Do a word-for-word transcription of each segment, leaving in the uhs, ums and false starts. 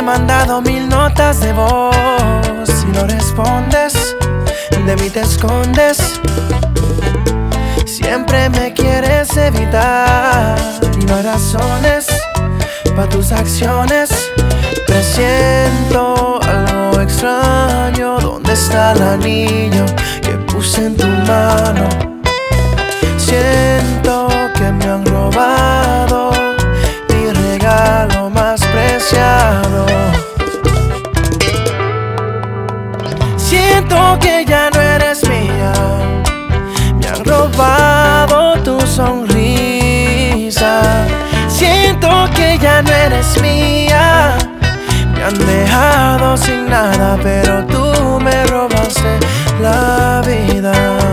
mandado mil notas de voz y no respondes, de mí te escondes. Siempre me quieres evitar y no hay razones para tus acciones. Presiento algo extraño. ¿Dónde está el anillo que puse en tu mano? Siento que me han robado mi regalo más preciado. Siento que ya no eres mía. Me han robado tu sonrisa. Siento que ya no eres mía. Me han dejado sin nada, pero tú me robaste la vida.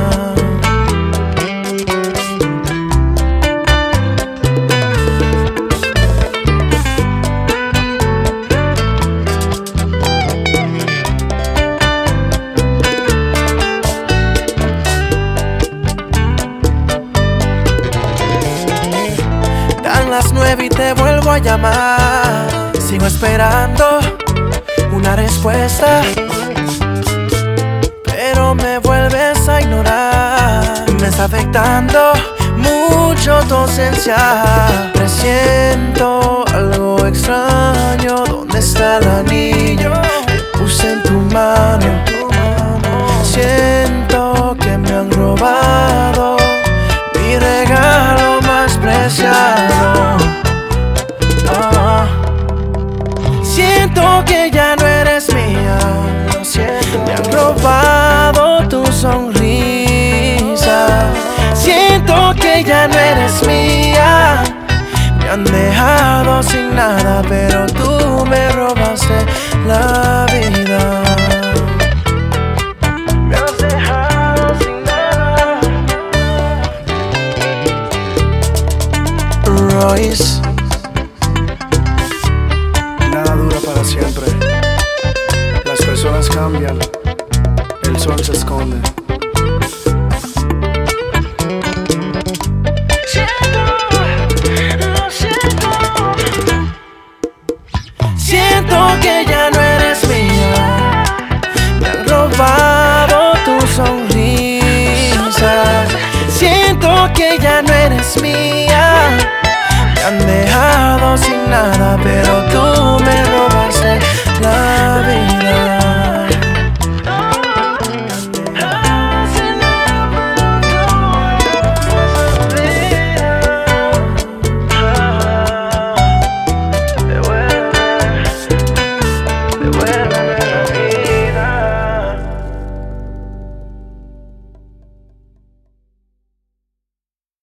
Dan las nueve y te vuelvo a llamar. Sigo esperando una respuesta, pero me vuelves a ignorar. Me está afectando mucho tu ausencia. Presiento algo extraño. ¿Dónde está el anillo que puse en tu mano? Siento que me han robado mi regalo más preciado. Siento que ya no eres mía. Me han robado tu sonrisa. Siento que ya no eres mía. Me han dejado sin nada, pero tú me robaste la vida. Me has dejado sin nada. Royce. Nada dura para siempre. Las personas cambian, el sol se esconde.